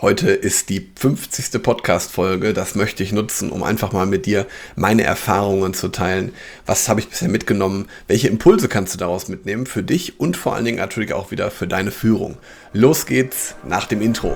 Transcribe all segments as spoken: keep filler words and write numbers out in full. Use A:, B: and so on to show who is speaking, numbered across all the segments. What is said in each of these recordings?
A: Heute ist die fünfzigste Podcast-Folge. Das möchte ich nutzen, um einfach mal mit dir meine Erfahrungen zu teilen. Was habe ich bisher mitgenommen? Welche Impulse kannst du daraus mitnehmen für dich und vor allen Dingen natürlich auch wieder für deine Führung? Los geht's nach dem Intro.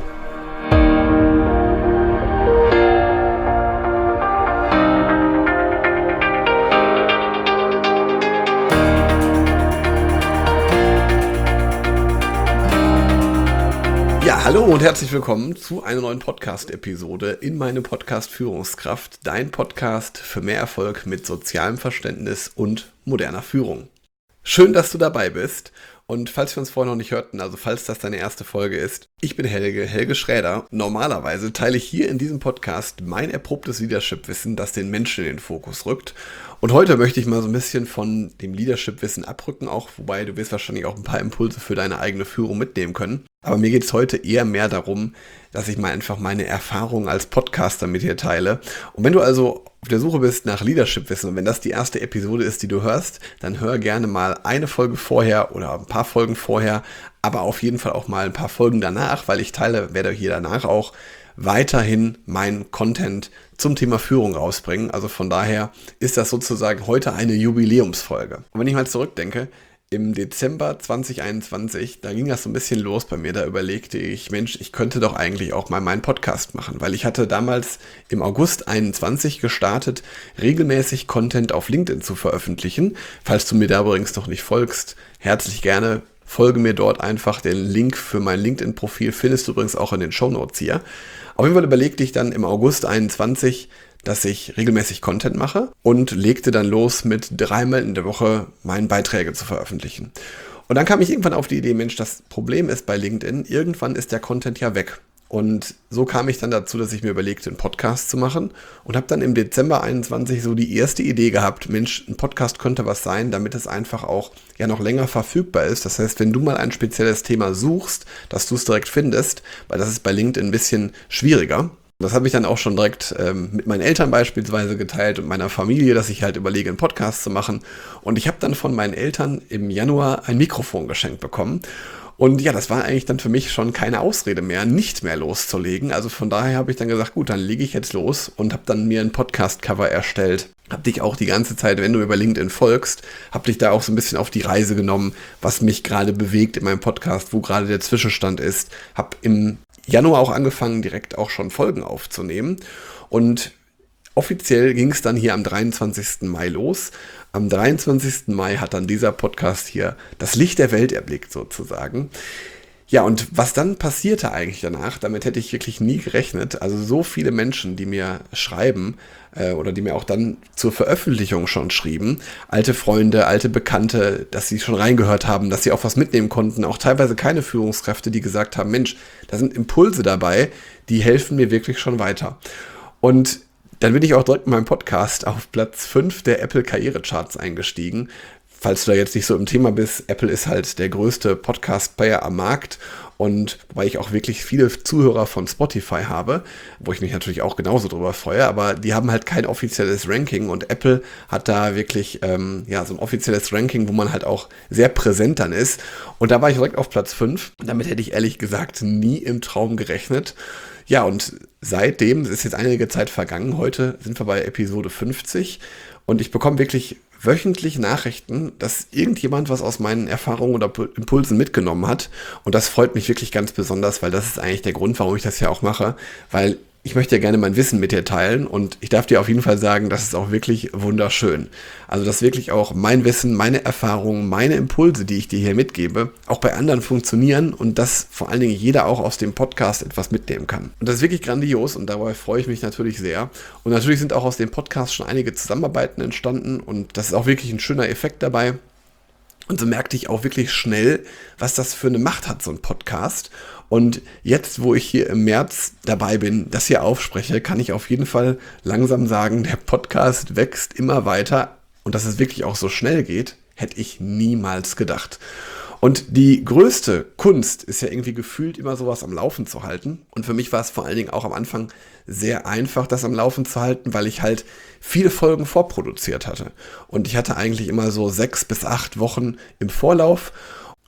A: Ja, hallo und herzlich willkommen zu einer neuen Podcast-Episode in meinem Podcast Führungskraft, dein Podcast für mehr Erfolg mit sozialem Verständnis und moderner Führung. Schön, dass du dabei bist und falls wir uns vorher noch nicht hörten, also falls das deine erste Folge ist, ich bin Helge, Helge Schräder. Normalerweise teile ich hier in diesem Podcast mein erprobtes Leadership-Wissen, das den Menschen in den Fokus rückt. Und heute möchte ich mal so ein bisschen von dem Leadership-Wissen abrücken, auch wobei du wirst wahrscheinlich auch ein paar Impulse für deine eigene Führung mitnehmen können. Aber mir geht es heute eher mehr darum, dass ich mal einfach meine Erfahrungen als Podcaster mit dir teile. Und wenn du also auf der Suche bist nach Leadership-Wissen und wenn das die erste Episode ist, die du hörst, dann hör gerne mal eine Folge vorher oder ein paar Folgen vorher, aber auf jeden Fall auch mal ein paar Folgen danach, weil ich teile, werde hier danach auch weiterhin meinen Content zum Thema Führung rausbringen. Also von daher ist das sozusagen heute eine Jubiläumsfolge. Und wenn ich mal zurückdenke, im Dezember zwanzig einundzwanzig, da ging das so ein bisschen los bei mir, da überlegte ich, Mensch, ich könnte doch eigentlich auch mal meinen Podcast machen, weil ich hatte damals im August einundzwanzig gestartet, regelmäßig Content auf LinkedIn zu veröffentlichen. Falls du mir da übrigens noch nicht folgst, herzlich gerne, folge mir dort einfach. Den Link für mein LinkedIn-Profil findest du übrigens auch in den Shownotes hier. Auf jeden Fall überlegte ich dann im August einundzwanzig, dass ich regelmäßig Content mache und legte dann los mit dreimal in der Woche meine Beiträge zu veröffentlichen. Und dann kam ich irgendwann auf die Idee, Mensch, das Problem ist bei LinkedIn, irgendwann ist der Content ja weg. Und so kam ich dann dazu, dass ich mir überlegte, einen Podcast zu machen und habe dann im Dezember einundzwanzig so die erste Idee gehabt, Mensch, ein Podcast könnte was sein, damit es einfach auch ja noch länger verfügbar ist. Das heißt, wenn du mal ein spezielles Thema suchst, dass du es direkt findest, weil das ist bei LinkedIn ein bisschen schwieriger. Das habe ich dann auch schon direkt ähm, mit meinen Eltern beispielsweise geteilt und meiner Familie, dass ich halt überlege, einen Podcast zu machen. Und ich habe dann von meinen Eltern im Januar ein Mikrofon geschenkt bekommen. Und ja, das war eigentlich dann für mich schon keine Ausrede mehr, nicht mehr loszulegen. Also von daher habe ich dann gesagt, gut, dann lege ich jetzt los und habe dann mir ein Podcast-Cover erstellt. Habe dich auch die ganze Zeit, wenn du über LinkedIn folgst, habe dich da auch so ein bisschen auf die Reise genommen, was mich gerade bewegt in meinem Podcast, wo gerade der Zwischenstand ist. Habe im Januar auch angefangen, direkt auch schon Folgen aufzunehmen. Und offiziell ging es dann hier am dreiundzwanzigsten Mai los. Am dreiundzwanzigsten Mai hat dann dieser Podcast hier das Licht der Welt erblickt sozusagen. Ja, und was dann passierte eigentlich danach, damit hätte ich wirklich nie gerechnet. Also so viele Menschen, die mir schreiben äh, oder die mir auch dann zur Veröffentlichung schon schrieben, alte Freunde, alte Bekannte, dass sie schon reingehört haben, dass sie auch was mitnehmen konnten. Auch teilweise keine Führungskräfte, die gesagt haben, Mensch, da sind Impulse dabei, die helfen mir wirklich schon weiter. Und dann bin ich auch direkt mit meinem Podcast auf Platz fünf der Apple Karrierecharts eingestiegen. Falls du da jetzt nicht so im Thema bist, Apple ist halt der größte Podcast-Player am Markt und wobei ich auch wirklich viele Zuhörer von Spotify habe, wo ich mich natürlich auch genauso drüber freue, aber die haben halt kein offizielles Ranking und Apple hat da wirklich ähm, ja so ein offizielles Ranking, wo man halt auch sehr präsent dann ist und da war ich direkt auf Platz fünf. Damit hätte ich ehrlich gesagt nie im Traum gerechnet. Ja, und seitdem, es ist jetzt einige Zeit vergangen, heute sind wir bei Episode fünfzig und ich bekomme wirklich wöchentlich Nachrichten, dass irgendjemand was aus meinen Erfahrungen oder Impulsen mitgenommen hat und das freut mich wirklich ganz besonders, weil das ist eigentlich der Grund, warum ich das ja auch mache, weil ich möchte ja gerne mein Wissen mit dir teilen und ich darf dir auf jeden Fall sagen, das ist auch wirklich wunderschön. Also, dass wirklich auch mein Wissen, meine Erfahrungen, meine Impulse, die ich dir hier mitgebe, auch bei anderen funktionieren und dass vor allen Dingen jeder auch aus dem Podcast etwas mitnehmen kann. Und das ist wirklich grandios und dabei freue ich mich natürlich sehr. Und natürlich sind auch aus dem Podcast schon einige Zusammenarbeiten entstanden und das ist auch wirklich ein schöner Effekt dabei. Und so merkte ich auch wirklich schnell, was das für eine Macht hat, so ein Podcast. Und jetzt, wo ich hier im März dabei bin, das hier aufspreche, kann ich auf jeden Fall langsam sagen, der Podcast wächst immer weiter. Und dass es wirklich auch so schnell geht, hätte ich niemals gedacht. Und die größte Kunst ist ja irgendwie gefühlt immer sowas am Laufen zu halten. Und für mich war es vor allen Dingen auch am Anfang sehr einfach, das am Laufen zu halten, weil ich halt viele Folgen vorproduziert hatte. Und ich hatte eigentlich immer so sechs bis acht Wochen im Vorlauf.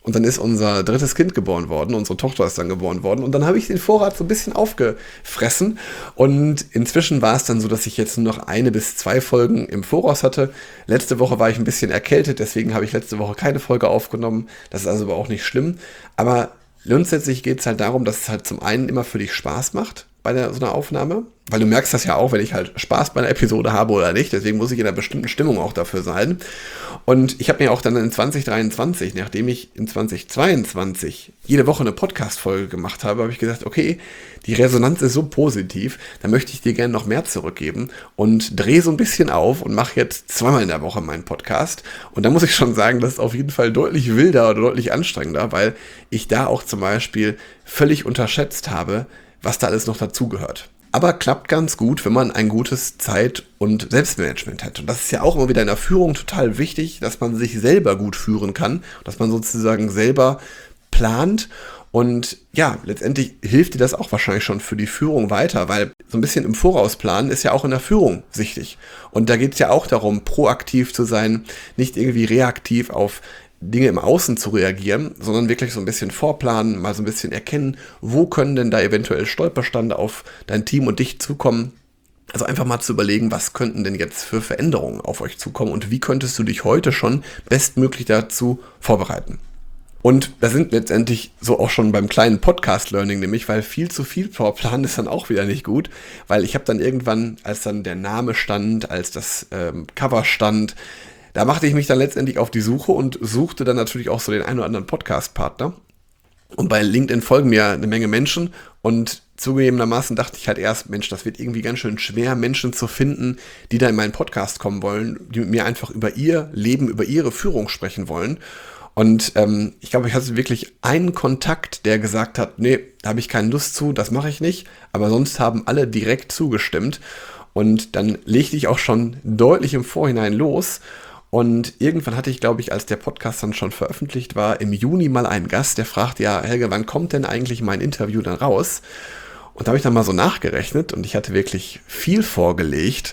A: Und dann ist unser drittes Kind geboren worden, unsere Tochter ist dann geboren worden und dann habe ich den Vorrat so ein bisschen aufgefressen und inzwischen war es dann so, dass ich jetzt nur noch eine bis zwei Folgen im Voraus hatte. Letzte Woche war ich ein bisschen erkältet, deswegen habe ich letzte Woche keine Folge aufgenommen. Das ist also aber auch nicht schlimm. Aber grundsätzlich geht es halt darum, dass es halt zum einen immer für dich Spaß macht bei der, so einer Aufnahme, weil du merkst das ja auch, wenn ich halt Spaß bei einer Episode habe oder nicht, deswegen muss ich in einer bestimmten Stimmung auch dafür sein. Und ich habe mir auch dann in zwanzig dreiundzwanzig, nachdem ich in zwanzig zweiundzwanzig jede Woche eine Podcast-Folge gemacht habe, habe ich gesagt, okay, die Resonanz ist so positiv, da möchte ich dir gerne noch mehr zurückgeben und drehe so ein bisschen auf und mache jetzt zweimal in der Woche meinen Podcast. Und da muss ich schon sagen, das ist auf jeden Fall deutlich wilder oder deutlich anstrengender, weil ich da auch zum Beispiel völlig unterschätzt habe, was da alles noch dazugehört. Aber klappt ganz gut, wenn man ein gutes Zeit- und Selbstmanagement hat. Und das ist ja auch immer wieder in der Führung total wichtig, dass man sich selber gut führen kann, dass man sozusagen selber plant. Und ja, letztendlich hilft dir das auch wahrscheinlich schon für die Führung weiter, weil so ein bisschen im Voraus planen ist ja auch in der Führung wichtig. Und da geht es ja auch darum, proaktiv zu sein, nicht irgendwie reaktiv auf Dinge im Außen zu reagieren, sondern wirklich so ein bisschen vorplanen, mal so ein bisschen erkennen, wo können denn da eventuell Stolpersteine auf dein Team und dich zukommen. Also einfach mal zu überlegen, was könnten denn jetzt für Veränderungen auf euch zukommen und wie könntest du dich heute schon bestmöglich dazu vorbereiten. Und da sind letztendlich so auch schon beim kleinen Podcast-Learning nämlich, weil viel zu viel Vorplanen ist dann auch wieder nicht gut, weil ich habe dann irgendwann, als dann der Name stand, als das ähm, Cover stand, da machte ich mich dann letztendlich auf die Suche und suchte dann natürlich auch so den einen oder anderen Podcast-Partner. Und bei LinkedIn folgen mir eine Menge Menschen und zugegebenermaßen dachte ich halt erst, Mensch, das wird irgendwie ganz schön schwer, Menschen zu finden, die da in meinen Podcast kommen wollen, die mit mir einfach über ihr Leben, über ihre Führung sprechen wollen. Und ähm, ich glaube, ich hatte wirklich einen Kontakt, der gesagt hat, nee, da habe ich keine Lust zu, das mache ich nicht. Aber sonst haben alle direkt zugestimmt. Und dann legte ich auch schon deutlich im Vorhinein los. Und irgendwann hatte ich, glaube ich, als der Podcast dann schon veröffentlicht war, im Juni mal einen Gast, der fragte, ja, Helge, wann kommt denn eigentlich mein Interview dann raus? Und da habe ich dann mal so nachgerechnet und ich hatte wirklich viel vorgelegt.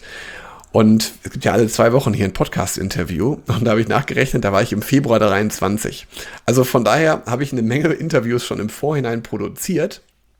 A: Und es gibt ja alle zwei Wochen hier ein Podcast-Interview. Und da habe ich nachgerechnet, da war ich im Februar dreiundzwanzig. Also von daher habe ich eine Menge Interviews schon im Vorhinein produziert.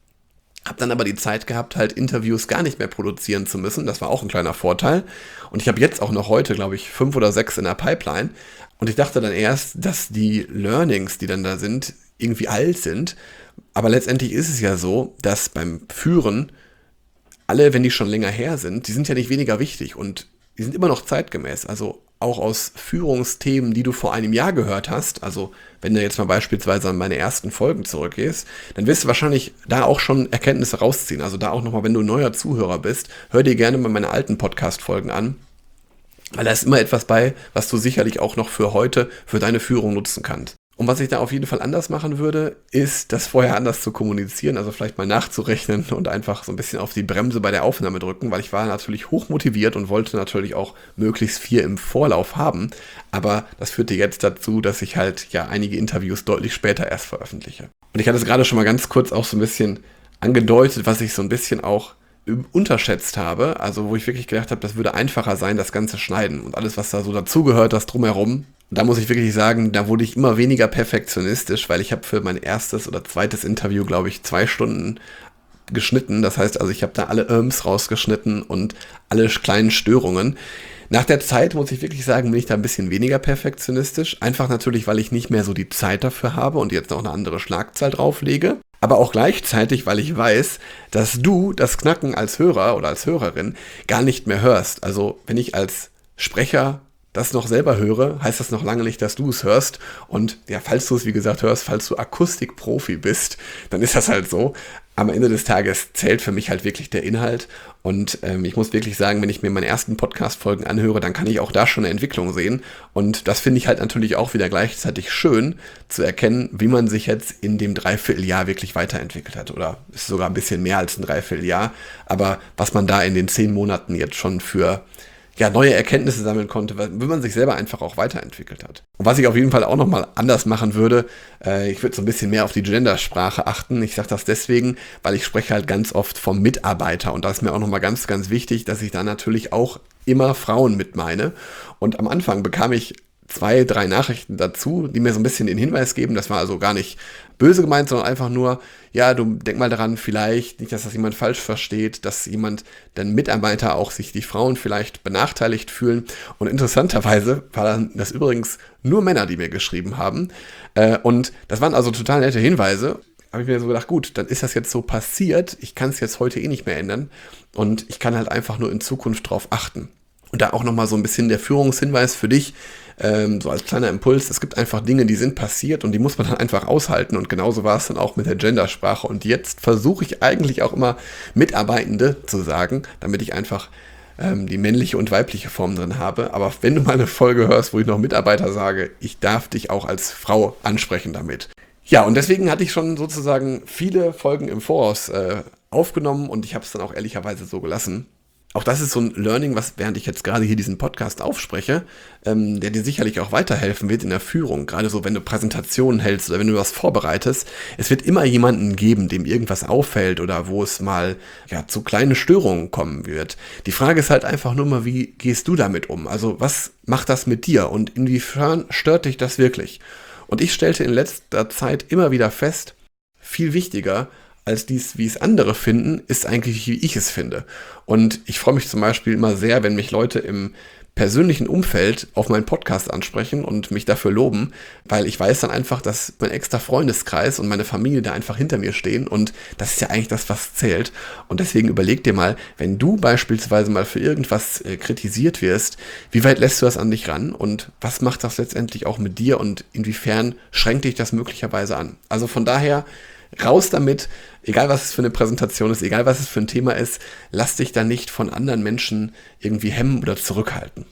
A: Habe dann aber die Zeit gehabt, halt Interviews gar nicht mehr produzieren zu müssen. Das war auch ein kleiner Vorteil. Und ich habe jetzt auch noch heute, glaube ich, fünf oder sechs in der Pipeline. Und ich dachte dann erst, dass die Learnings, die dann da sind, irgendwie alt sind. Aber letztendlich ist es ja so, dass beim Führen alle, wenn die schon länger her sind, die sind ja nicht weniger wichtig und die sind immer noch zeitgemäß. Also auch aus Führungsthemen, die du vor einem Jahr gehört hast, also wenn du jetzt mal beispielsweise an meine ersten Folgen zurückgehst, dann wirst du wahrscheinlich da auch schon Erkenntnisse rausziehen. Also da auch nochmal, wenn du ein neuer Zuhörer bist, hör dir gerne mal meine alten Podcast-Folgen an, weil da ist immer etwas bei, was du sicherlich auch noch für heute, für deine Führung nutzen kannst. Und was ich da auf jeden Fall anders machen würde, ist, das vorher anders zu kommunizieren, also vielleicht mal nachzurechnen und einfach so ein bisschen auf die Bremse bei der Aufnahme drücken, weil ich war natürlich hoch motiviert und wollte natürlich auch möglichst viel im Vorlauf haben, aber das führte jetzt dazu, dass ich halt ja einige Interviews deutlich später erst veröffentliche. Und ich hatte es gerade schon mal ganz kurz auch so ein bisschen angedeutet, was ich so ein bisschen auch unterschätzt habe, also wo ich wirklich gedacht habe, das würde einfacher sein, das ganze Schneiden und alles, was da so dazugehört, das drumherum. Da muss ich wirklich sagen, da wurde ich immer weniger perfektionistisch, weil ich habe für mein erstes oder zweites Interview, glaube ich, zwei Stunden geschnitten. Das heißt also, ich habe da alle Irms rausgeschnitten und alle kleinen Störungen. Nach der Zeit, muss ich wirklich sagen, bin ich da ein bisschen weniger perfektionistisch. Einfach natürlich, weil ich nicht mehr so die Zeit dafür habe und jetzt noch eine andere Schlagzahl drauflege. Aber auch gleichzeitig, weil ich weiß, dass du das Knacken als Hörer oder als Hörerin gar nicht mehr hörst. Also wenn ich als Sprecher das noch selber höre, heißt das noch lange nicht, dass du es hörst. Und ja, falls du es, wie gesagt, hörst, falls du Akustikprofi bist, dann ist das halt so. Am Ende des Tages zählt für mich halt wirklich der Inhalt. Und ähm, ich muss wirklich sagen, wenn ich mir meine ersten Podcast-Folgen anhöre, dann kann ich auch da schon eine Entwicklung sehen. Und das finde ich halt natürlich auch wieder gleichzeitig schön zu erkennen, wie man sich jetzt in dem Dreivierteljahr wirklich weiterentwickelt hat. Oder ist sogar ein bisschen mehr als ein Dreivierteljahr. Aber was man da in den zehn Monaten jetzt schon für ja, neue Erkenntnisse sammeln konnte, wenn man sich selber einfach auch weiterentwickelt hat. Und was ich auf jeden Fall auch nochmal anders machen würde, äh, ich würde so ein bisschen mehr auf die Gendersprache achten. Ich sage das deswegen, weil ich spreche halt ganz oft vom Mitarbeiter und da ist mir auch nochmal ganz, ganz wichtig, dass ich da natürlich auch immer Frauen mit meine. Und am Anfang bekam ich zwei, drei Nachrichten dazu, die mir so ein bisschen den Hinweis geben. Das war also gar nicht böse gemeint, sondern einfach nur, ja, du denk mal daran, vielleicht, nicht, dass das jemand falsch versteht, dass jemand, dein Mitarbeiter auch sich die Frauen vielleicht benachteiligt fühlen. Und interessanterweise waren das übrigens nur Männer, die mir geschrieben haben. Äh, und das waren also total nette Hinweise. Habe ich mir so gedacht, gut, dann ist das jetzt so passiert. Ich kann es jetzt heute eh nicht mehr ändern. Und ich kann halt einfach nur in Zukunft drauf achten. Und da auch nochmal so ein bisschen der Führungshinweis für dich, ähm, so als kleiner Impuls. Es gibt einfach Dinge, die sind passiert und die muss man dann einfach aushalten. Und genauso war es dann auch mit der Gendersprache. Und jetzt versuche ich eigentlich auch immer Mitarbeitende zu sagen, damit ich einfach ähm, die männliche und weibliche Form drin habe. Aber wenn du mal eine Folge hörst, wo ich noch Mitarbeiter sage, ich darf dich auch als Frau ansprechen damit. Ja, und deswegen hatte ich schon sozusagen viele Folgen im Voraus äh, aufgenommen und ich habe es dann auch ehrlicherweise so gelassen. Auch das ist so ein Learning, was, während ich jetzt gerade hier diesen Podcast aufspreche, ähm, der dir sicherlich auch weiterhelfen wird in der Führung. Gerade so, wenn du Präsentationen hältst oder wenn du was vorbereitest. Es wird immer jemanden geben, dem irgendwas auffällt oder wo es mal ja, zu kleinen Störungen kommen wird. Die Frage ist halt einfach nur mal, wie gehst du damit um? Also was macht das mit dir und inwiefern stört dich das wirklich? Und ich stellte in letzter Zeit immer wieder fest, viel wichtiger als dies, wie es andere finden, ist eigentlich, wie ich es finde. Und ich freue mich zum Beispiel immer sehr, wenn mich Leute im persönlichen Umfeld auf meinen Podcast ansprechen und mich dafür loben, weil ich weiß dann einfach, dass mein extra Freundeskreis und meine Familie da einfach hinter mir stehen und das ist ja eigentlich das, was zählt. Und deswegen überleg dir mal, wenn du beispielsweise mal für irgendwas äh, kritisiert wirst, wie weit lässt du das an dich ran und was macht das letztendlich auch mit dir und inwiefern schränkt dich das möglicherweise an? Also von daher, raus damit, egal was es für eine Präsentation ist, egal was es für ein Thema ist, lass dich da nicht von anderen Menschen irgendwie hemmen oder zurückhalten.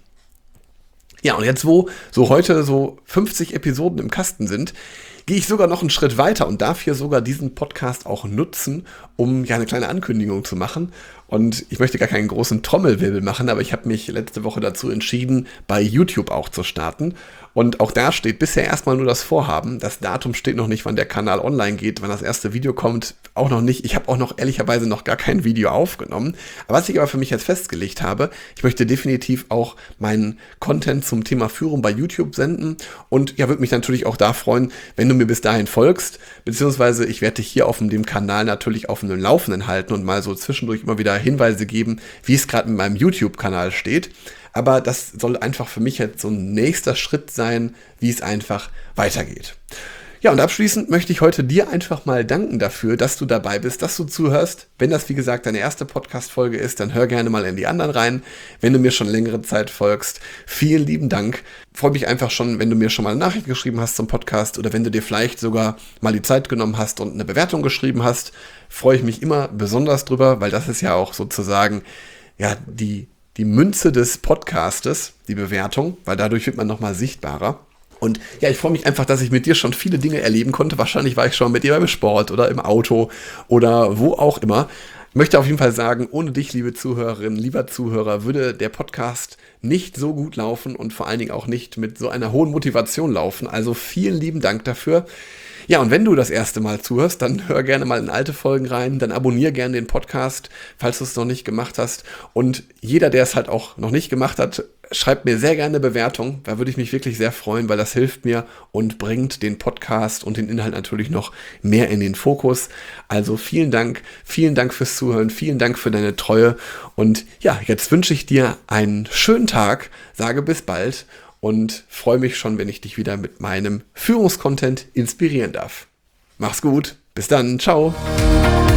A: Ja, und jetzt, wo so heute so fünfzig Episoden im Kasten sind, gehe ich sogar noch einen Schritt weiter und darf hier sogar diesen Podcast auch nutzen, um ja eine kleine Ankündigung zu machen. Und ich möchte gar keinen großen Trommelwirbel machen, aber ich habe mich letzte Woche dazu entschieden, bei YouTube auch zu starten. Und auch da steht bisher erstmal nur das Vorhaben. Das Datum steht noch nicht, wann der Kanal online geht, wann das erste Video kommt, auch noch nicht. Ich habe auch noch ehrlicherweise noch gar kein Video aufgenommen. Aber was ich aber für mich jetzt festgelegt habe, ich möchte definitiv auch meinen Content zum Thema Führung bei YouTube senden. Und ja, würde mich natürlich auch da freuen, wenn du mir bis dahin folgst. Beziehungsweise ich werde dich hier auf dem Kanal natürlich auf dem Laufenden halten und mal so zwischendurch immer wieder Hinweise geben, wie es gerade mit meinem YouTube-Kanal steht. Aber das soll einfach für mich jetzt so ein nächster Schritt sein, wie es einfach weitergeht. Ja, und abschließend möchte ich heute dir einfach mal danken dafür, dass du dabei bist, dass du zuhörst. Wenn das, wie gesagt, deine erste Podcast-Folge ist, dann hör gerne mal in die anderen rein. Wenn du mir schon längere Zeit folgst, vielen lieben Dank. Freue mich einfach schon, wenn du mir schon mal eine Nachricht geschrieben hast zum Podcast oder wenn du dir vielleicht sogar mal die Zeit genommen hast und eine Bewertung geschrieben hast. Freue ich mich immer besonders drüber, weil das ist ja auch sozusagen ja die, die Münze des Podcastes, die Bewertung, weil dadurch wird man nochmal sichtbarer. Und ja, ich freue mich einfach, dass ich mit dir schon viele Dinge erleben konnte. Wahrscheinlich war ich schon mit dir beim Sport oder im Auto oder wo auch immer. Ich möchte auf jeden Fall sagen, ohne dich, liebe Zuhörerin, lieber Zuhörer, würde der Podcast nicht so gut laufen und vor allen Dingen auch nicht mit so einer hohen Motivation laufen. Also vielen lieben Dank dafür. Ja, und wenn du das erste Mal zuhörst, dann hör gerne mal in alte Folgen rein, dann abonniere gerne den Podcast, falls du es noch nicht gemacht hast. Und jeder, der es halt auch noch nicht gemacht hat, schreibt mir sehr gerne eine Bewertung. Da würde ich mich wirklich sehr freuen, weil das hilft mir und bringt den Podcast und den Inhalt natürlich noch mehr in den Fokus. Also vielen Dank, vielen Dank fürs Zuhören, vielen Dank für deine Treue. Und ja, jetzt wünsche ich dir einen schönen Tag, sage bis bald. Und freue mich schon, wenn ich dich wieder mit meinem Führungscontent inspirieren darf. Mach's gut, bis dann, ciao.